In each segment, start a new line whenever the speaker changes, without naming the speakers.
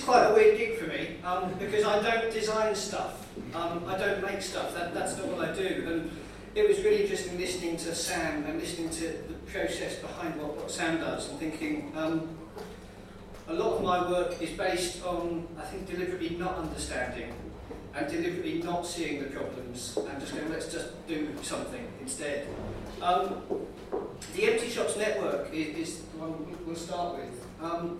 quite a weird gig for me, because I don't design stuff. I don't make stuff. That's not what I do. And it was really interesting listening to Sam and listening to the process behind what Sam does and thinking, a lot of my work is based on, I think, deliberately not understanding and deliberately not seeing the problems and just going, let's just do something instead. The Empty Shops Network is the one we'll start with.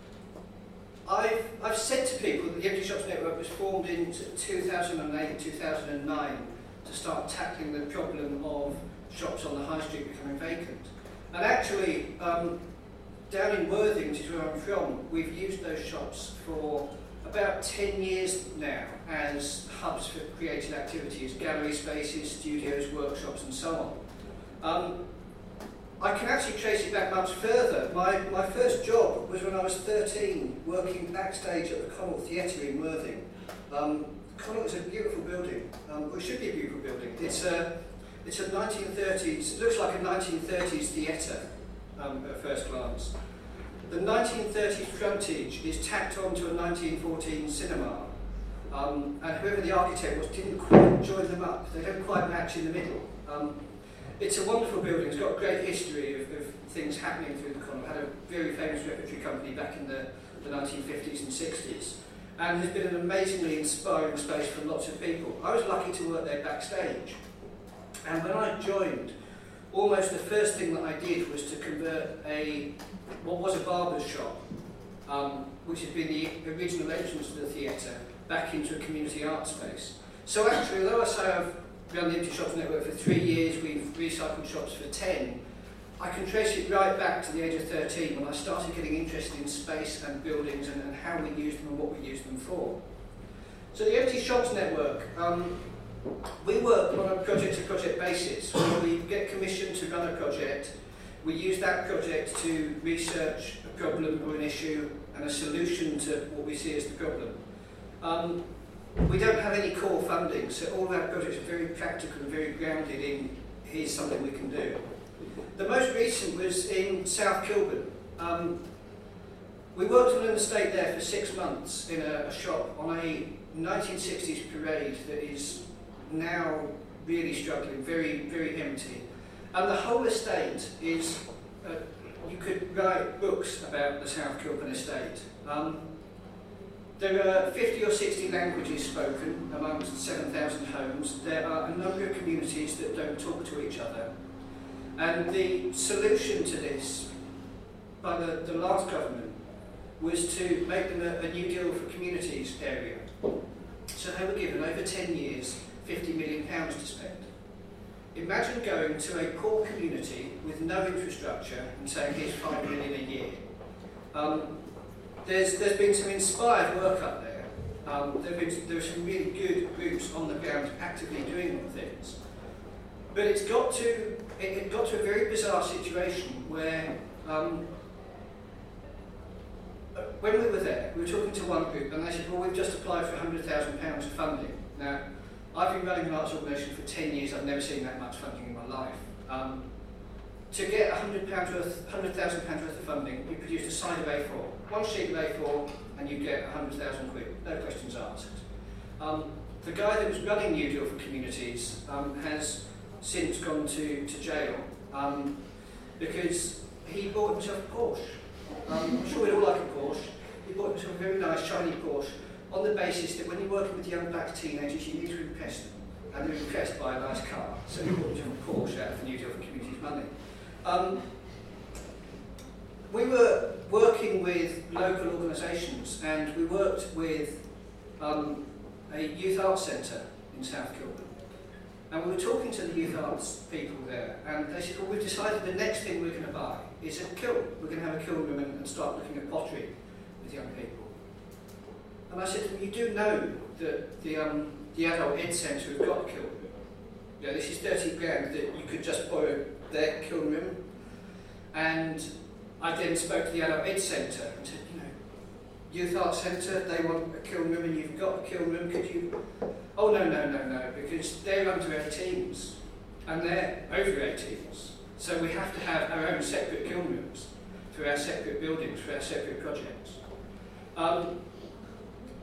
I've said to people that the Empty Shops Network was formed in 2008, 2009 to start tackling the problem of shops on the high street becoming vacant. And actually, down in Worthing, which is where I'm from, we've used those shops for about 10 years now as hubs for creative activities, gallery spaces, studios, workshops and so on. I can actually trace it back much further. My first job was when I was 13, working backstage at the Connaught Theatre in Worthing. Connaught is a beautiful building. Well, it should be a beautiful building. It's a 1930s, it looks like a 1930s theatre at first glance. The 1930s frontage is tacked onto a 1914 cinema. And whoever the architect was didn't quite join them up. They don't quite match in the middle. It's a wonderful building. It's got a great history of things happening through the Connaught. It had a very famous repertory company back in the 1950s and 60s. And has been an amazingly inspiring space for lots of people. I was lucky to work there backstage. And when I joined, almost the first thing that I did was to convert what was a barber's shop, which had been the original entrance to the theatre, back into a community art space. So actually, although I say I've run the Empty Shops Network for 3 years, we've recycled shops for 10, I can trace it right back to the age of 13 when I started getting interested in space and buildings and how we use them and what we use them for. So the Empty Shops Network, we work on a project-to-project basis. When we get commissioned to run a project, we use that project to research a problem or an issue and a solution to what we see as the problem. We don't have any core funding, so all of our projects are very practical and very grounded in here's something we can do. The most recent was in South Kilburn. We worked on an estate there for 6 months in a shop on a 1960s parade that is now really struggling, very, very empty. And the whole estate is, you could write books about the South Kilburn estate. There are 50 or 60 languages spoken amongst 7,000 homes. There are a number of communities that don't talk to each other. And the solution to this by the last government was to make them a New Deal for Communities area. So they were given, over 10 years, £50 million to spend. Imagine going to a poor community with no infrastructure and saying, here's £5 million a year. There's been some inspired work up there. There are some really good groups on the ground actively doing things. But it got to a very bizarre situation where, when we were there, we were talking to one group and they said, well, we've just applied for £100,000 of funding. Now, I've been running an arts organisation for 10 years, I've never seen that much funding in my life. To get £100,000 worth of funding, we produced a side of A4, one sheet of A4, and you get 100,000 quid, no questions asked. The guy that was running New Deal for Communities has since gone to jail because he bought himself a Porsche. I'm sure we'd all like a Porsche. He bought himself a very nice, shiny Porsche on the basis that when you're working with young black teenagers, you need to impress them. And they're impressed by a nice car. So he bought himself a Porsche out of the New Deal for Communities money. We were working with local organisations and we worked with a youth arts centre in South Kilburn. And we were talking to the youth arts people there and they said, well, we've decided the next thing we're going to buy is a kiln. We're going to have a kiln room and start looking at pottery with young people. And I said, well, you do know that the adult ed centre has got a kiln room. Yeah, this is 30 grand that you could just borrow their kiln room. And I then spoke to the adult ed centre and said, you know, youth arts centre, they want a kiln room and you've got a kiln room, could you? Oh no, because they're under 18s and they're over 18s. So we have to have our own separate kiln rooms for our separate buildings, for our separate projects.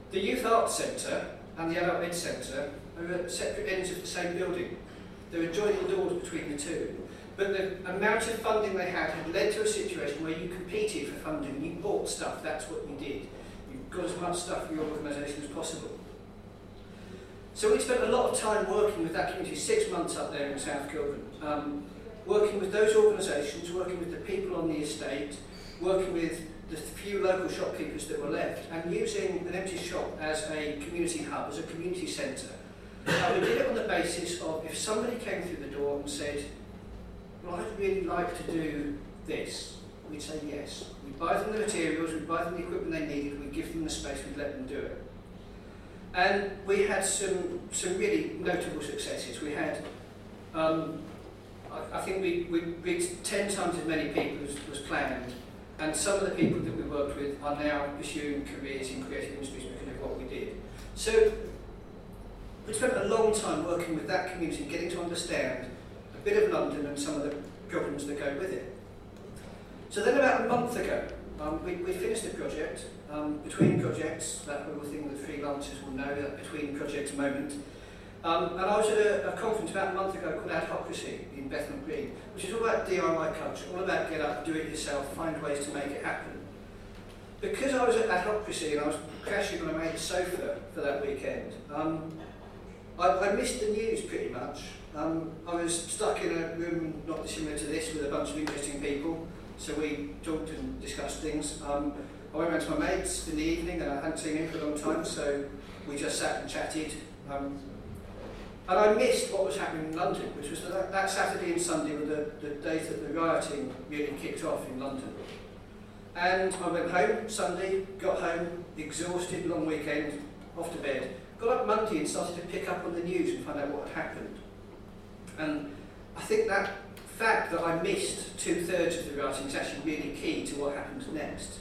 The Youth Arts Centre and the Adult Ed Centre are at separate ends of the same building. There were adjoining doors between the two. But the amount of funding they had led to a situation where you competed for funding, you bought stuff, that's what you did. You got as much stuff for your organisation as possible. So we spent a lot of time working with that community, 6 months up there in South Kilburn, working with those organisations, working with the people on the estate, working with the few local shopkeepers that were left, and using an empty shop as a community hub, as a community centre. We did it on the basis of if somebody came through the door and said, well, I'd really like to do this, we'd say yes. We'd buy them the materials, we'd buy them the equipment they needed, we'd give them the space, we'd let them do it. And we had some really notable successes. We had, I think we reached 10 times as many people as was planned, and some of the people that we worked with are now pursuing careers in creative industries because of what we did. So we spent a long time working with that community, getting to understand a bit of London and some of the problems that go with it. So then about a month ago, we finished the project. Between projects, that whole thing that freelancers will know, that between projects moment. And I was at a conference about a month ago called Adhocracy in Bethnal Green, which is all about DIY culture, all about get up, do it yourself, find ways to make it happen. Because I was at Adhocracy and I was crashing on a mate's sofa for that weekend, I missed the news pretty much. I was stuck in a room not dissimilar to this with a bunch of interesting people, so we talked and discussed things. I went round to my mates in the evening and I hadn't seen him for a long time, so we just sat and chatted. And I missed what was happening in London, which was that Saturday and Sunday were the days that the rioting really kicked off in London. And I went home Sunday, got home, exhausted, long weekend, off to bed. Got up Monday and started to pick up on the news and find out what had happened. And I think that fact that I missed 2/3 of the rioting is actually really key to what happens next.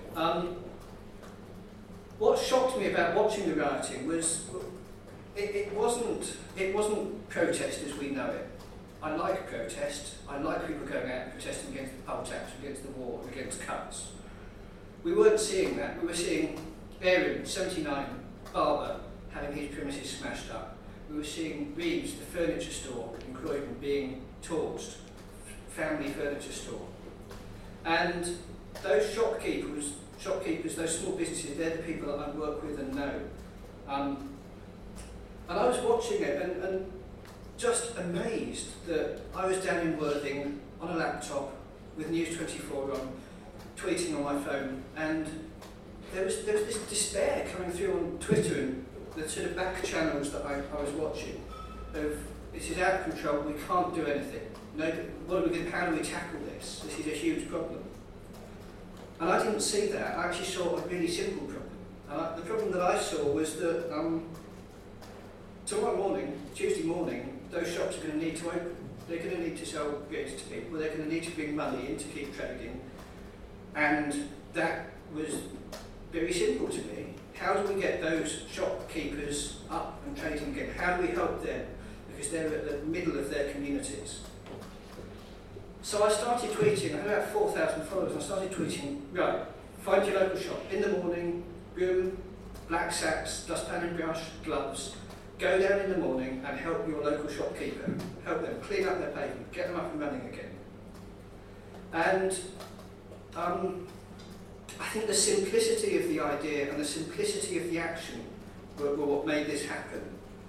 What shocked me about watching the rioting was it wasn't protest as we know it. I like protest. I like people going out and protesting against the poll tax, against the war, against cuts. We weren't seeing that. We were seeing Aaron, 79, barber, having his premises smashed up. We were seeing Reeves, the furniture store in Croydon, being torched, family furniture store. And those shopkeepers, those small businesses, they're the people that I work with and know. And I was watching it and just amazed that I was down in Worthing on a laptop with News 24 on, tweeting on my phone, and there was this despair coming through on Twitter and the sort of back channels that I was watching of, this is out of control, we can't do anything. No, how do we tackle this? This is a huge problem. And I didn't see that. I actually saw a really simple problem. The problem that I saw was that tomorrow morning, Tuesday morning, those shops are going to need to open. They're going to need to sell goods to people. They're going to need to bring money in to keep trading. And that was very simple to me. How do we get those shopkeepers up and trading again? How do we help them? Because they're at the middle of their communities. So I started tweeting, I had about 4,000 followers, and I started tweeting, right, find your local shop. In the morning, broom, black sacks, dustpan and brush, gloves. Go down in the morning and help your local shopkeeper. Help them clean up their pavement, get them up and running again. And I think the simplicity of the idea and the simplicity of the action were what made this happen.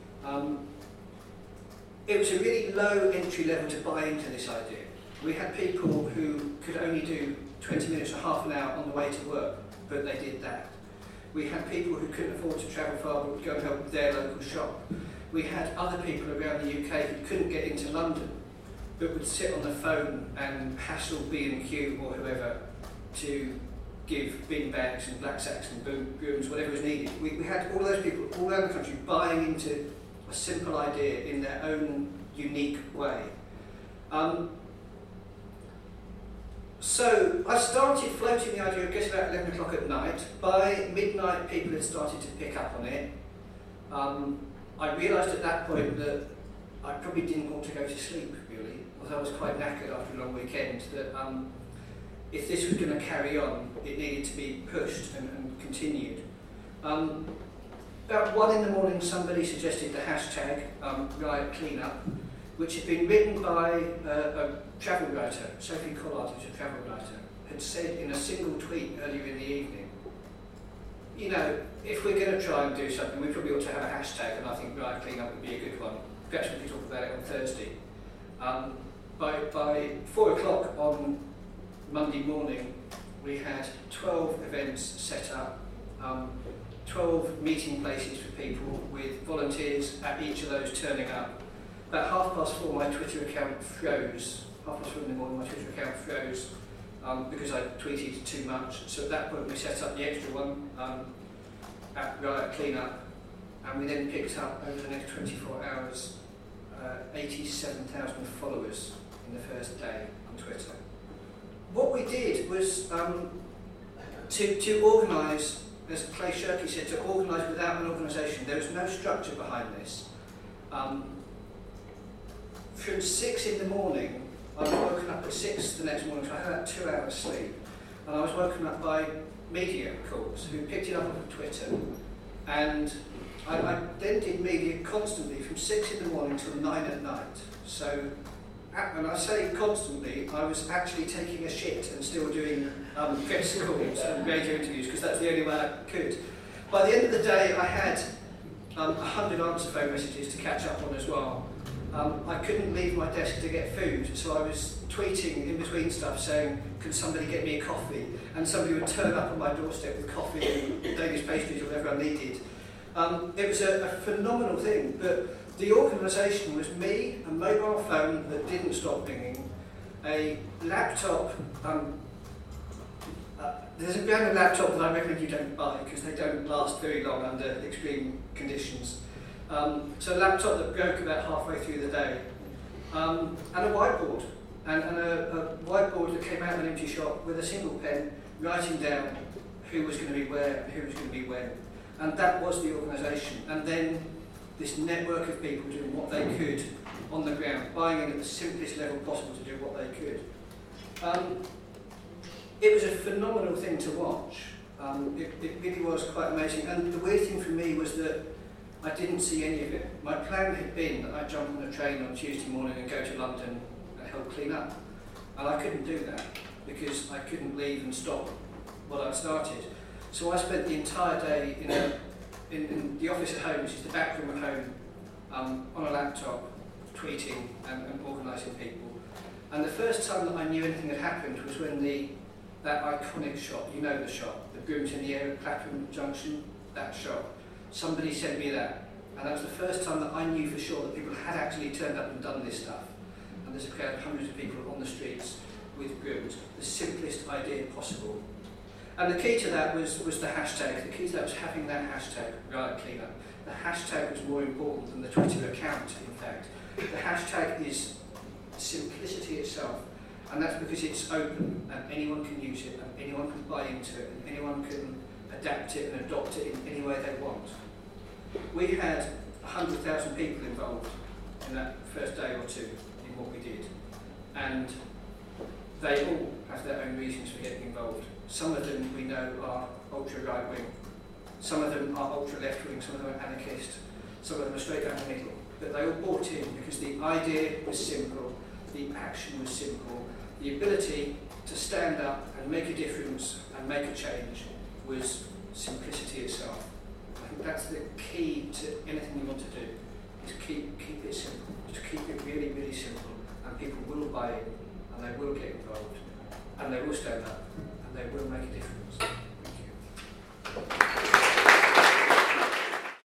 It was a really low entry level to buy into this idea. We had people who could only do 20 minutes or half an hour on the way to work, but they did that. We had people who couldn't afford to travel far but would go and help their local shop. We had other people around the UK who couldn't get into London but would sit on the phone and hassle B&Q or whoever to give bin bags and black sacks and brooms, whatever was needed. We had all those people all around the country buying into a simple idea in their own unique way. So I started floating the idea, I guess about 11 o'clock at night. By midnight, people had started to pick up on it. I realised at that point that I probably didn't want to go to sleep, really, because I was quite knackered after a long weekend, that if this was going to carry on, it needed to be pushed and continued. About 1 in the morning, somebody suggested the hashtag Riot Cleanup, which had been written by a travel writer, Sophie Collard, who's a travel writer, had said in a single tweet earlier in the evening, you know, if we're going to try and do something, we probably ought to have a hashtag, and I think Riot Cleanup would be a good one. Perhaps we could talk about it on Thursday. By 4 o'clock on Monday morning, we had 12 events set up, 12 meeting places for people with volunteers at each of those turning up. About 4:30, my Twitter account froze. 4:30 in the morning, my Twitter account froze because I tweeted too much. So at that point, we set up the extra one at Riot Cleanup, and we then picked up over the next 24 hours 87,000 followers in the first day on Twitter. What we did was to organise, as Clay Shirky said, to organise without an organisation. There was no structure behind this. From 6 in the morning, I was woken up at 6 the next morning, so I had about 2 hours sleep, and I was woken up by media calls who picked it up on Twitter, and I then did media constantly from 6 in the morning till 9 at night. So, and I say constantly, I was actually taking a shit and still doing press calls and radio interviews, because that's the only way I could. By the end of the day, I had 100 answer phone messages to catch up on as well. I couldn't leave my desk to get food, so I was tweeting in between stuff saying, can somebody get me a coffee? And somebody would turn up on my doorstep with coffee and Danish pastries or whatever I needed. It was a phenomenal thing, but the organisation was me, a mobile phone that didn't stop ringing, a laptop. There's a brand of laptop that I recommend you don't buy because they don't last very long under extreme conditions. So a laptop that broke about halfway through the day, and a whiteboard, and a whiteboard that came out of an empty shop with a single pen, writing down who was going to be where and who was going to be when. And that was the organisation. And then this network of people doing what they could on the ground, buying in at the simplest level possible to do what they could. It was a phenomenal thing to watch. It really was quite amazing. And the weird thing for me was that I didn't see any of it. My plan had been that I'd jump on a train on Tuesday morning and go to London and help clean up. And I couldn't do that because I couldn't leave and stop what I'd started. So I spent the entire day in the office at home, which is the back room at home, on a laptop, tweeting and organising people. And the first time that I knew anything had happened was when that iconic shot, you know the shot, the brooms in the air at Clapham Junction, that shot. Somebody sent me that, and that was the first time that I knew for sure that people had actually turned up and done this stuff. And there's a crowd of hundreds of people on the streets with brooms, the simplest idea possible. And the key to that was the hashtag. The key to that was having that hashtag, Riot Cleanup. The hashtag was more important than the Twitter account, in fact. The hashtag is simplicity itself, and that's because it's open, and anyone can use it, and anyone can buy into it, and anyone can adapt it and adopt it in any way they want. We had 100,000 people involved in that first day or two in what we did, and they all have their own reasons for getting involved. Some of them we know are ultra right wing, some of them are ultra left wing, some of them are anarchist, some of them are straight down the middle. But they all bought in because the idea was simple, the action was simple, the ability to stand up and make a difference and make a change was simplicity itself. I think that's the key to anything you want to do, is keep it simple, just keep it really, really simple, and people will buy in, and they will get involved, and they will stand up, and they will make a difference.